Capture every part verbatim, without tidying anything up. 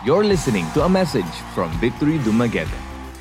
You're listening to a message from Victory Dumaguete.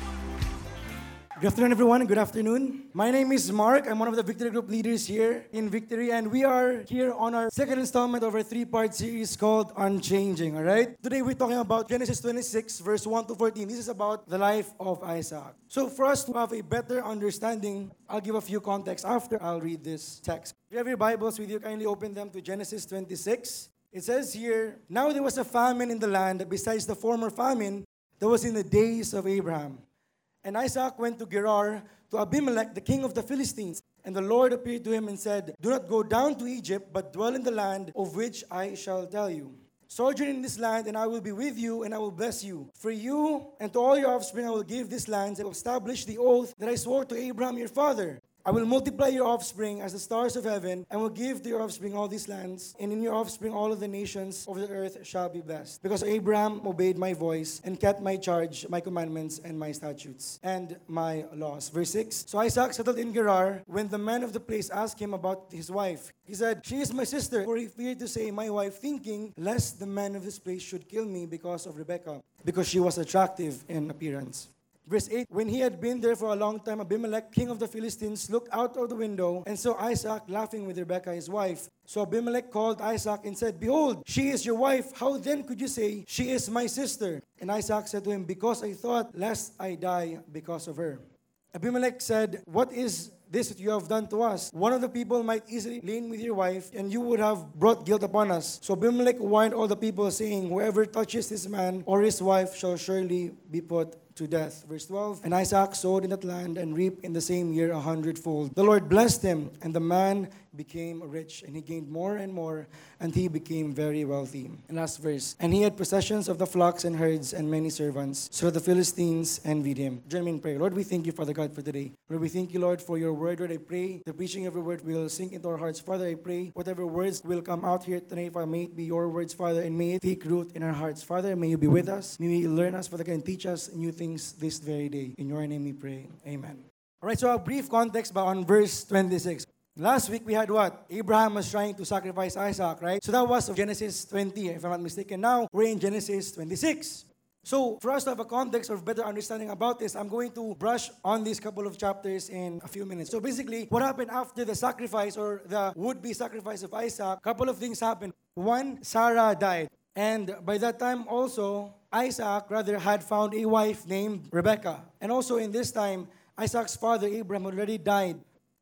Good afternoon, everyone. Good afternoon. My name is Mark. I'm one of the Victory Group leaders here in Victory, and we are here on our second installment of our three-part series called Unchanging, all right? Today, we're talking about Genesis twenty-six, verse one to fourteen. This is about the life of Isaac. So for us to have a better understanding, I'll give a few context after I'll read this text. If you have your Bibles with you, kindly open them to Genesis twenty-six. It says here, "Now there was a famine in the land besides the former famine that was in the days of Abraham. And Isaac went to Gerar to Abimelech, the king of the Philistines. And the Lord appeared to him and said, 'Do not go down to Egypt, but dwell in the land of which I shall tell you. Sojourn in this land, and I will be with you, and I will bless you. For you and to all your offspring I will give this land, and establish the oath that I swore to Abraham your father. I will multiply your offspring as the stars of heaven, and will give to your offspring all these lands, and in your offspring all of the nations of the earth shall be blessed. Because Abraham obeyed my voice, and kept my charge, my commandments, and my statutes, and my laws." Verse six, "So Isaac settled in Gerar. When the man of the place asked him about his wife, he said, 'She is my sister,' for he feared to say, 'my wife,' thinking, lest the man of this place should kill me because of Rebekah, because she was attractive in appearance." Verse eight, "When he had been there for a long time, Abimelech, king of the Philistines, looked out of the window and saw Isaac laughing with Rebekah, his wife. So Abimelech called Isaac and said, 'Behold, she is your wife. How then could you say, she is my sister?' And Isaac said to him, 'Because I thought, lest I die because of her.' Abimelech said, 'What is this that you have done to us? One of the people might easily lay in with your wife, and you would have brought guilt upon us.' So Abimelech warned all the people, saying, 'Whoever touches this man or his wife shall surely be put to death.'" Verse twelve, "And Isaac sowed in that land and reaped in the same year a hundredfold. The Lord blessed him, and the man became rich, and he gained more and more, and he became very wealthy." And last verse, "And he had possessions of the flocks and herds and many servants, so the Philistines envied him." Join me in prayer. Lord, we thank you, Father God, for today. Lord, we thank you, Lord, for your word. Lord, I pray the preaching of your word will sink into our hearts. Father, I pray whatever words will come out here tonight, Father, may it be your words, Father, and may it take root in our hearts. Father, may you be with us. May you learn us, Father God, and teach us new things this very day. In your name we pray. Amen. All right, so a brief context but on verse twenty-six. Last week we had what? Abraham was trying to sacrifice Isaac, right? So that was Genesis twenty, if I'm not mistaken. Now we're in Genesis twenty-six. So for us to have a context or better understanding about this, I'm going to brush on these couple of chapters in a few minutes. So basically, what happened after the sacrifice or the would-be sacrifice of Isaac, a couple of things happened. One, Sarah died. And by that time also, Isaac rather had found a wife named Rebekah. And also in this time, Isaac's father Abraham already died.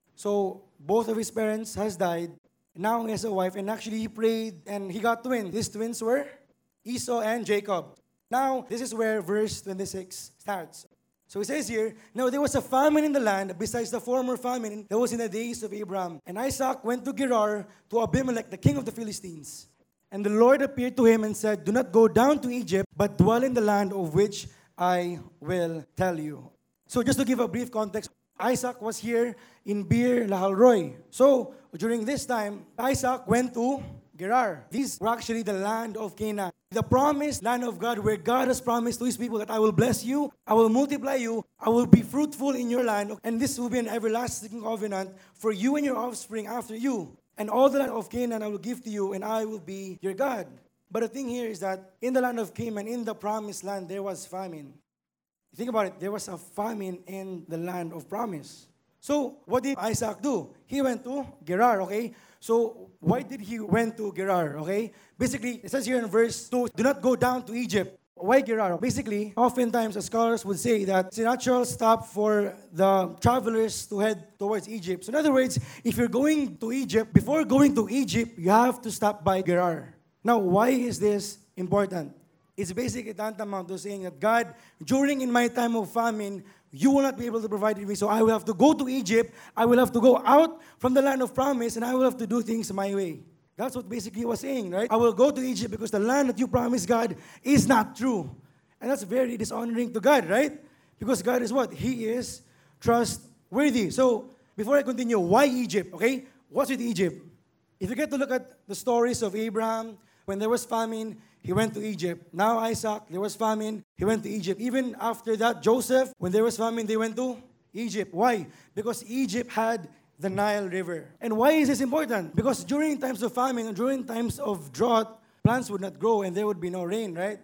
So both of his parents has died. Now he has a wife, and actually he prayed and he got twins. These twins were Esau and Jacob. Now, this is where verse twenty-six starts. So it says here, "Now there was a famine in the land besides the former famine that was in the days of Abraham. And Isaac went to Gerar to Abimelech, the king of the Philistines. And the Lord appeared to him and said, 'Do not go down to Egypt, but dwell in the land of which I will tell you.'" So just to give a brief context, Isaac was here in Beer Lahal Roi. So during this time, Isaac went to Gerar. These were actually the land of Canaan, the promised land of God, where God has promised to his people that I will bless you, I will multiply you, I will be fruitful in your land, and this will be an everlasting covenant for you and your offspring after you. And all the land of Canaan I will give to you, and I will be your God. But the thing here is that in the land of Canaan, in the promised land, there was famine. Think about it, there was a famine in the land of promise. So what did Isaac do? He went to Gerar, okay? So why did he went to Gerar, okay? Basically, it says here in verse two, "Do not go down to Egypt." Why Gerar? Basically, oftentimes the scholars would say that it's a natural stop for the travelers to head towards Egypt. So in other words, if you're going to Egypt, before going to Egypt, you have to stop by Gerar. Now, why is this important? It's basically tantamount to saying that God, during in my time of famine, you will not be able to provide for me, so I will have to go to Egypt, I will have to go out from the land of promise, and I will have to do things my way. That's what basically he was saying, right? I will go to Egypt because the land that you promised, God, is not true. And that's very dishonoring to God, right? Because God is what? He is trustworthy. So, before I continue, why Egypt, okay? What's with Egypt? If you get to look at the stories of Abraham, when there was famine, he went to Egypt. Now Isaac, there was famine, he went to Egypt. Even after that, Joseph, when there was famine, they went to Egypt. Why? Because Egypt had the Nile River. And why is this important? Because during times of famine and during times of drought, plants would not grow and there would be no rain, right?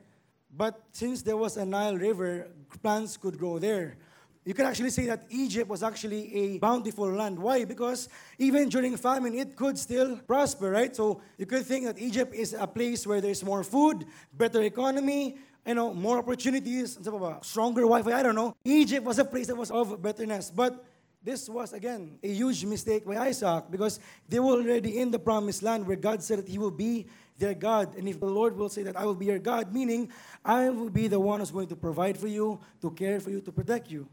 But since there was a Nile River, plants could grow there. You can actually say that Egypt was actually a bountiful land. Why? Because even during famine, it could still prosper, right? So you could think that Egypt is a place where there's more food, better economy, you know, more opportunities, stronger Wi-Fi, I don't know. Egypt was a place that was of betterness. But this was, again, a huge mistake by Isaac because they were already in the promised land where God said that he will be their God. And if the Lord will say that I will be your God, meaning I will be the one who's going to provide for you, to care for you, to protect you.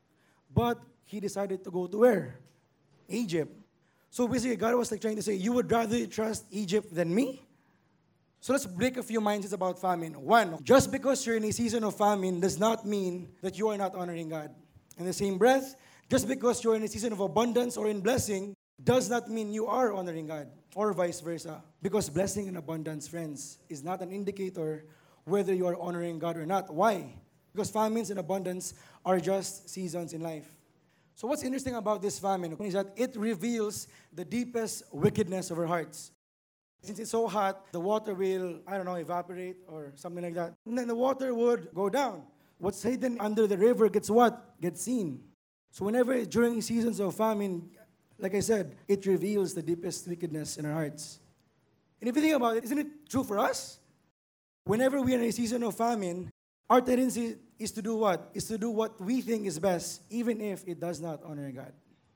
But he decided to go to where? Egypt. So basically, God was like trying to say, you would rather trust Egypt than me? So let's break a few mindsets about famine. One, just because you're in a season of famine does not mean that you are not honoring God. In the same breath, just because you're in a season of abundance or in blessing does not mean you are honoring God, or vice versa. Because blessing and abundance, friends, is not an indicator whether you are honoring God or not. Why? Because famines and abundance are just seasons in life. So what's interesting about this famine is that it reveals the deepest wickedness of our hearts. Since it's so hot, the water will, I don't know, evaporate or something like that. And then the water would go down. What's hidden under the river gets what? Gets seen. So whenever during seasons of famine, like I said, it reveals the deepest wickedness in our hearts. And if you think about it, isn't it true for us? Whenever we are in a season of famine, our tendency is to do what? Is to do what we think is best, even if it does not honor God.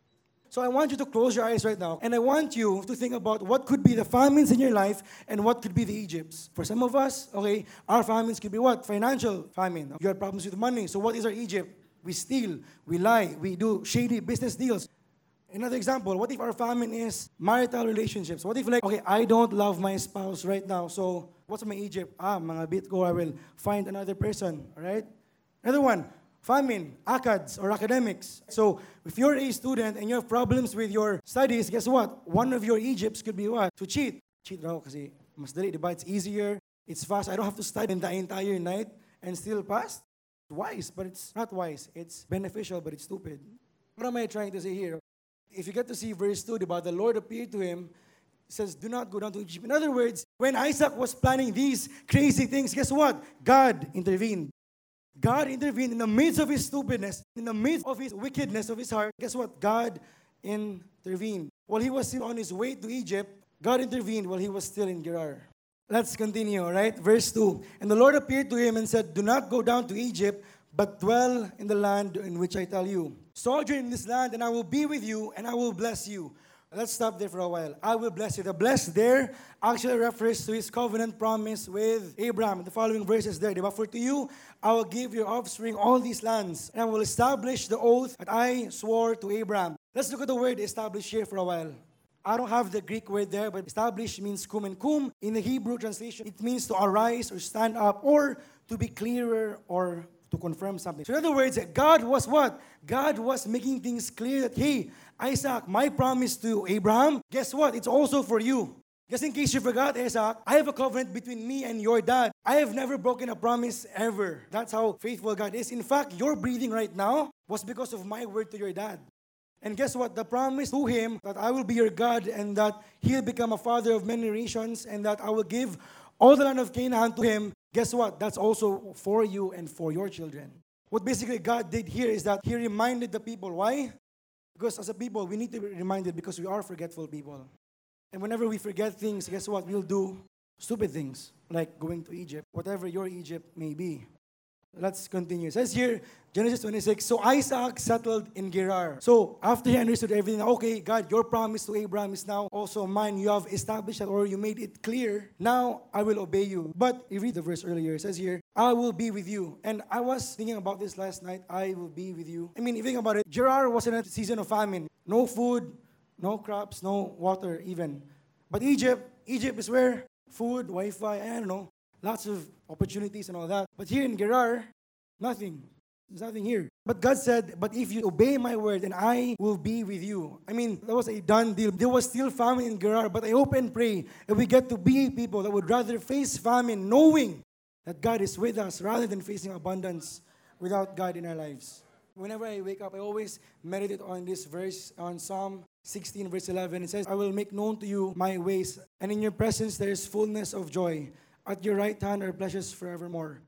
So I want you to close your eyes right now, and I want you to think about what could be the famines in your life and what could be the Egypts. For some of us, okay, our famines could be what? Financial famine. You have problems with money. So what is our Egypt? We steal, we lie, we do shady business deals. Another example, what if our famine is marital relationships? What if like, okay, I don't love my spouse right now, so what's my Egypt? Ah, mga bit ko, I will find another person, all right? Another one, famine, ACADS or academics. So if you're a student and you have problems with your studies, guess what? One of your Egypts could be what? To cheat. Cheat raw kasi mas dali, diba? It's easier, it's fast. I don't have to study the entire night and still pass. It's wise, but it's not wise. It's beneficial, but it's stupid. What am I trying to say here? If you get to see verse two, about the Lord appeared to him, it says, do not go down to Egypt. In other words, when Isaac was planning these crazy things, guess what? God intervened. God intervened in the midst of his stupidness, in the midst of his wickedness of his heart. Guess what? God intervened. While he was still on his way to Egypt, God intervened while he was still in Gerar. Let's continue, right? Verse two. And the Lord appeared to him and said, do not go down to Egypt, but dwell in the land in which I tell you. Sojourn in this land, and I will be with you, and I will bless you. Let's stop there for a while. I will bless you. The blessed there actually refers to his covenant promise with Abraham. The following verses there. But for to you, I will give your offspring all these lands, and I will establish the oath that I swore to Abraham. Let's look at the word establish here for a while. I don't have the Greek word there, but establish means kum, and kum in the Hebrew translation, it means to arise or stand up or to be clearer or to confirm something. So in other words, God was what? God was making things clear that, hey, Isaac, my promise to Abraham, guess what? It's also for you. Just in case you forgot, Isaac, I have a covenant between me and your dad. I have never broken a promise ever. That's how faithful God is. In fact, your breathing right now was because of my word to your dad. And guess what? The promise to him that I will be your God and that he'll become a father of many nations and that I will give all the land of Canaan to him. Guess what? That's also for you and for your children. What basically God did here is that he reminded the people. Why? Because as a people, we need to be reminded because we are forgetful people. And whenever we forget things, guess what? We'll do stupid things like going to Egypt, whatever your Egypt may be. Let's continue. It says here, Genesis twenty-six, so Isaac settled in Gerar. So after he understood everything, okay, God, your promise to Abraham is now also mine. You have established that or you made it clear. Now I will obey you. But you read the verse earlier. It says here, I will be with you. And I was thinking about this last night. I will be with you. I mean, if you think about it, Gerar was in a season of famine. No food, no crops, no water even. But Egypt, Egypt is where? Food, Wi-Fi, I don't know. Lots of opportunities and all that. But here in Gerar, nothing. There's nothing here. But God said, but if you obey my word, then I will be with you. I mean, that was a done deal. There was still famine in Gerar, but I hope and pray that we get to be people that would rather face famine knowing that God is with us rather than facing abundance without God in our lives. Whenever I wake up, I always meditate on this verse, on Psalm sixteen, verse eleven. It says, I will make known to you my ways, and in your presence there is fullness of joy. At your right hand are pleasures forevermore.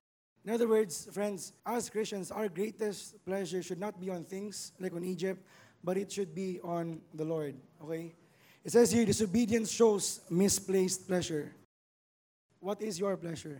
In other words, friends, as Christians, our greatest pleasure should not be on things like on Egypt, but it should be on the Lord. Okay? It says here, disobedience shows misplaced pleasure. What is your pleasure?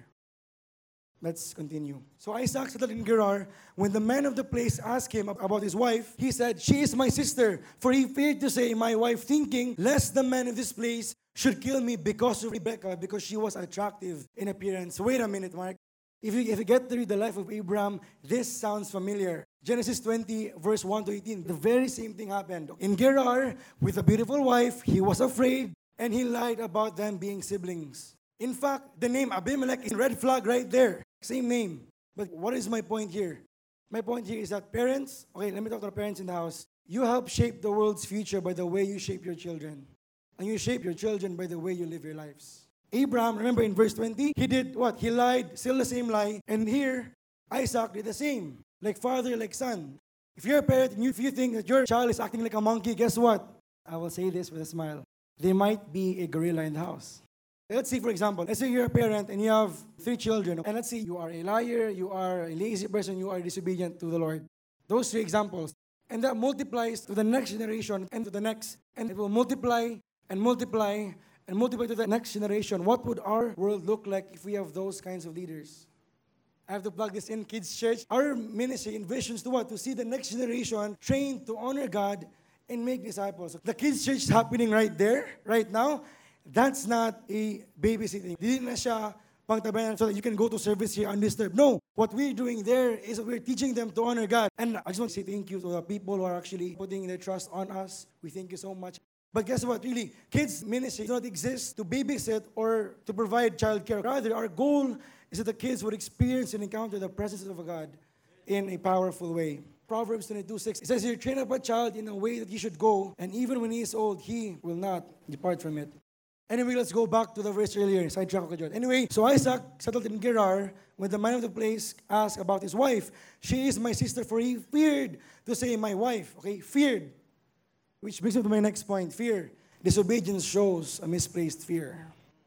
Let's continue. So Isaac settled in Gerar. When the man of the place asked him about his wife, he said, "She is my sister." For he feared to say, "My wife," thinking, lest the man of this place should kill me because of Rebekah, because she was attractive in appearance. Wait a minute, Mark. If you, if you get to read the life of Abraham, this sounds familiar. Genesis twenty, verse one to eighteen. The very same thing happened. In Gerar, with a beautiful wife, he was afraid, and he lied about them being siblings. In fact, the name Abimelech is a red flag right there. Same name. But what is my point here? My point here is that parents, okay, let me talk to the parents in the house. You help shape the world's future by the way you shape your children. And you shape your children by the way you live your lives. Abraham, remember in verse twenty, he did what? He lied, still the same lie. And here, Isaac did the same. Like father, like son. If you're a parent and you, if you think that your child is acting like a monkey, guess what? I will say this with a smile. They might be a gorilla in the house. Let's say, for example, let's say you're a parent and you have three children. And let's say you are a liar, you are a lazy person, you are disobedient to the Lord. Those three examples. And that multiplies to the next generation and to the next. And it will multiply and multiply and multiply to the next generation. What would our world look like if we have those kinds of leaders? I have to plug this in, Kids Church. Our ministry envisions to what? To see the next generation trained to honor God and make disciples. The Kids Church is happening right there, right now. That's not a babysitting. Hindi na siya pangtabayan so that you can go to service here undisturbed. No. What we're doing there is we're teaching them to honor God. And I just want to say thank you to the people who are actually putting their trust on us. We thank you so much. But guess what? Really, kids ministry does not exist to babysit or to provide childcare. Rather, our goal is that the kids would experience and encounter the presence of God in a powerful way. Proverbs twenty-two six, it says here, train up a child in a way that he should go, and even when he is old, he will not depart from it. Anyway, let's go back to the verse earlier. Sidetrack ako dyan. Anyway, so Isaac settled in Gerar. When the man of the place asked about his wife, "She is my sister," for he feared to say my wife. Okay, feared. Which brings me to my next point, fear. Disobedience shows a misplaced fear.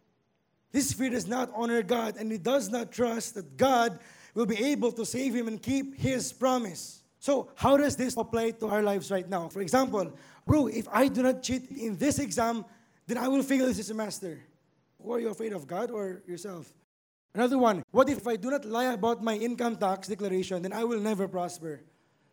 This fear does not honor God, and he does not trust that God will be able to save him and keep his promise. So, how does this apply to our lives right now? For example, bro, if I do not cheat in this exam, then I will fail this semester. Who are you afraid of, God or yourself? Another one, what if I do not lie about my income tax declaration, then I will never prosper?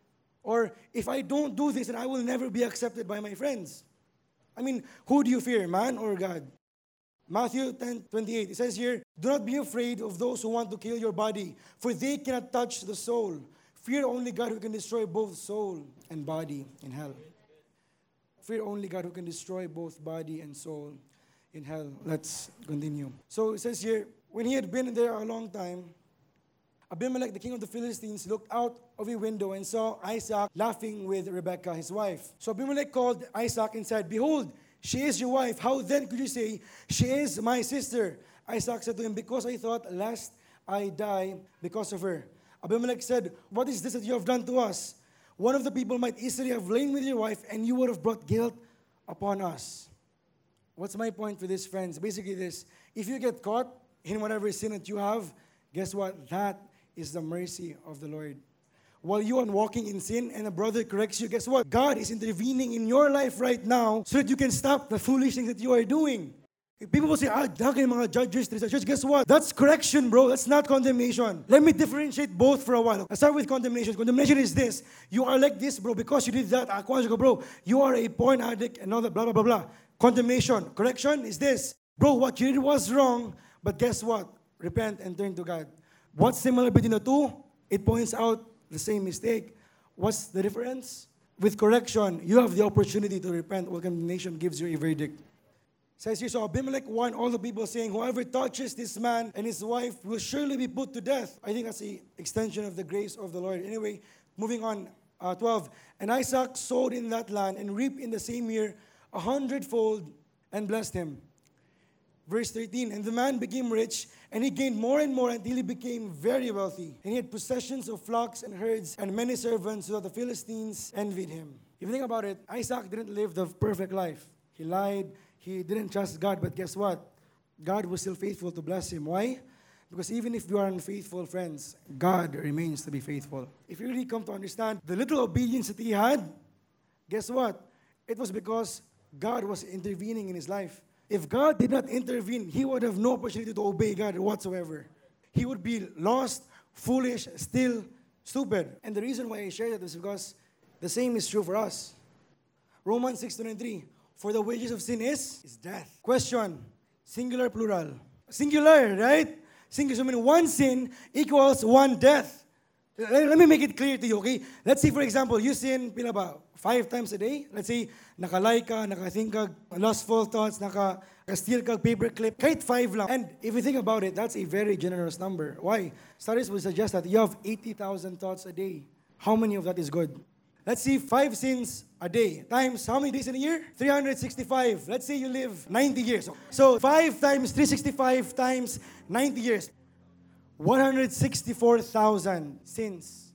Or if I don't do this, then I will never be accepted by my friends. I mean, who do you fear, man or God? Matthew ten twenty-eight, it says here, "Do not be afraid of those who want to kill your body, for they cannot touch the soul. Fear only God who can destroy both soul and body in hell." Fear only God who can destroy both body and soul in hell. Let's continue. So it says here, when he had been there a long time, Abimelech, the king of the Philistines, looked out of a window and saw Isaac laughing with Rebekah, his wife. So Abimelech called Isaac and said, "Behold, she is your wife. How then could you say, 'She is my sister'?" Isaac said to him, "Because I thought, lest I die because of her." Abimelech said, "What is this that you have done to us? One of the people might easily have lain with your wife, and you would have brought guilt upon us." What's my point for this, friends? Basically this, if you get caught in whatever sin that you have, guess what? That is the mercy of the Lord. While you are walking in sin and a brother corrects you, guess what? God is intervening in your life right now so that you can stop the foolish things that you are doing. People will say, "Ah, dahil mga judges, there's a church." Guess what? That's correction, bro. That's not condemnation. Let me differentiate both for a while. I'll start with condemnation. Condemnation is this. You are like this, bro, because you did that. Ako, bro, you are a porn addict and all that, blah, blah, blah, blah. Condemnation. Correction is this. Bro, what you did was wrong, but guess what? Repent and turn to God. What's similar between the two? It points out the same mistake. What's the difference? With correction, you have the opportunity to repent, while condemnation gives you a verdict. It says here, so Abimelech warned all the people, saying, "Whoever touches this man and his wife will surely be put to death." I think that's the extension of the grace of the Lord. Anyway, moving on, uh, twelve. "And Isaac sowed in that land and reaped in the same year a hundredfold and blessed him." Verse thirteen, "And the man became rich, and he gained more and more until he became very wealthy. And he had possessions of flocks and herds and many servants, so that the Philistines envied him." If you think about it, Isaac didn't live the perfect life. He lied, he didn't trust God, but guess what? God was still faithful to bless him. Why? Because even if you are unfaithful, friends, God remains to be faithful. If you really come to understand the little obedience that he had, guess what? It was because God was intervening in his life. If God did not intervene, he would have no opportunity to obey God whatsoever. He would be lost, foolish, still stupid. And the reason why I share that is because the same is true for us. Romans six twenty-three, for the wages of sin is, is death. Question, singular, plural? Singular, right? Singular, so meaning one sin equals one death. Let me make it clear to you, okay? Let's say, for example, you sin, pila ba? Five times a day? Let's say, naka-like ka, naka-think ka, lustful thoughts, naka- naka-steal ka, paperclip. Kahit five lang. And if you think about it, that's a very generous number. Why? Studies would suggest that you have eighty thousand thoughts a day. How many of that is good? Let's see, five sins a day times how many days in a year? three hundred sixty-five. Let's say you live ninety years. So five times three hundred sixty-five times ninety years. one hundred sixty-four thousand sins.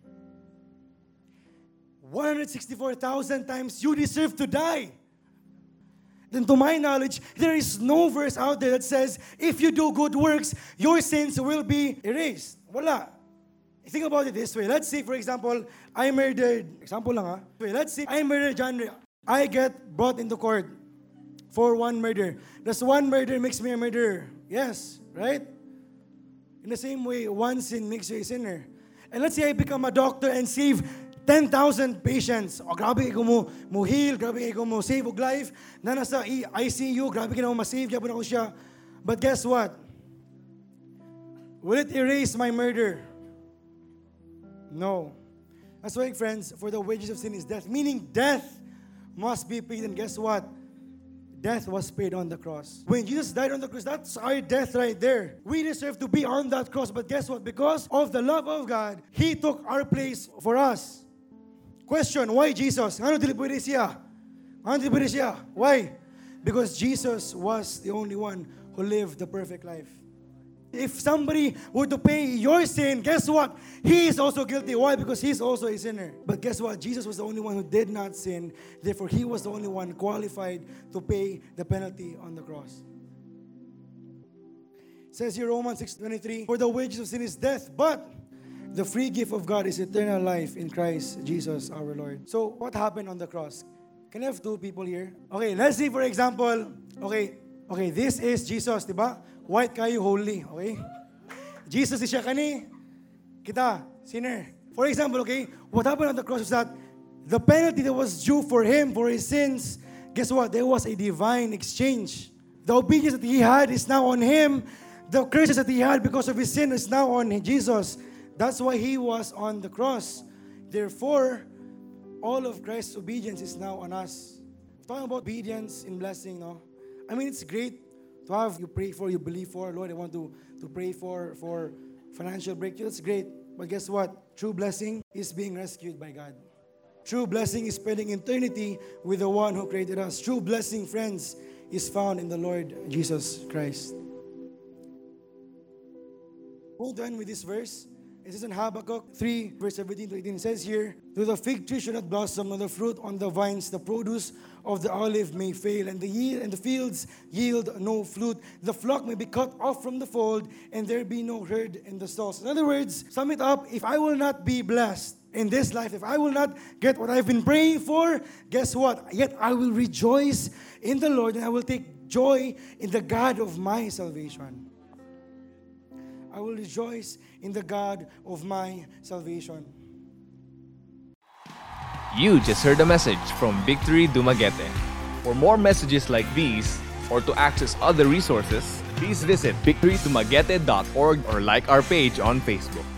one hundred sixty-four thousand times you deserve to die. Then to my knowledge, there is no verse out there that says, if you do good works, your sins will be erased. Wala. Think about it this way. Let's say, for example, I murdered, example lang ha. Let's say I murdered John Ray. I get brought into court for one murder. Does one murder makes me a murderer? Yes, right? In the same way, one sin makes you a sinner. And let's say I become a doctor and save ten thousand patients. O, grabe ko mo, mo heal, grabe ko mo save og life. Na nasa I C U, grabe ko na mo ma-save, grabe na ko siya. But guess what? Will it erase my murder? No. That's why, friends, for the wages of sin is death. Meaning death must be paid. And guess what? Death was paid on the cross. When Jesus died on the cross, that's our death right there. We deserve to be on that cross. But guess what? Because of the love of God, He took our place for us. Question, why Jesus? Ano dili pwede siya? Ano dili pwede siya? Why? Because Jesus was the only one who lived the perfect life. If somebody were to pay your sin, guess what? He is also guilty. Why? Because he's also a sinner. But guess what? Jesus was the only one who did not sin. Therefore, he was the only one qualified to pay the penalty on the cross. It says here, Romans six twenty-three, for the wages of sin is death, but the free gift of God is eternal life in Christ Jesus our Lord. So, what happened on the cross? Can I have two people here? Okay, let's see, for example, okay, okay, this is Jesus, diba? White kayo, holy, okay? Jesus is siya kani, kita, sinner. For example, okay, what happened on the cross is that the penalty that was due for him, for his sins, guess what? There was a divine exchange. The obedience that he had is now on him. The curses that he had because of his sin is now on Jesus. That's why he was on the cross. Therefore, all of Christ's obedience is now on us. Talking about obedience in blessing, no? I mean, it's great to have you pray for, you believe for. Lord, I want to, to pray for, for financial breakthrough. That's great. But guess what? True blessing is being rescued by God. True blessing is spending eternity with the one who created us. True blessing, friends, is found in the Lord Jesus Christ. Hold on with this verse. It says in Habakkuk three, verse seventeen to eighteen, it says here, though the fig tree should not blossom, nor the fruit on the vines, the produce of the olive may fail, and the yield and the fields yield no fruit. The flock may be cut off from the fold, and there be no herd in the stalls. In other words, sum it up, if I will not be blessed in this life, if I will not get what I've been praying for, guess what? Yet I will rejoice in the Lord, and I will take joy in the God of my salvation. I will rejoice in the God of my salvation. You just heard a message from Victory Dumaguete. For more messages like these, or to access other resources, please visit victory dumaguete dot org or like our page on Facebook.